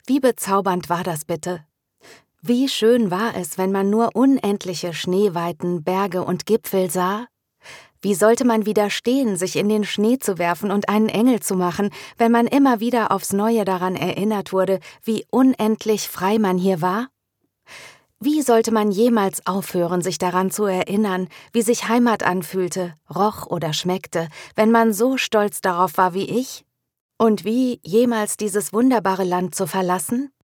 Wie bezaubernd war das bitte? Wie schön war es, wenn man nur unendliche Schneeweiten, Berge und Gipfel sah? Wie sollte man widerstehen, sich in den Schnee zu werfen und einen Engel zu machen, wenn man immer wieder aufs Neue daran erinnert wurde, wie unendlich frei man hier war? Wie sollte man jemals aufhören, sich daran zu erinnern, wie sich Heimat anfühlte, roch oder schmeckte, wenn man so stolz darauf war wie ich? Und wie, jemals dieses wunderbare Land zu verlassen?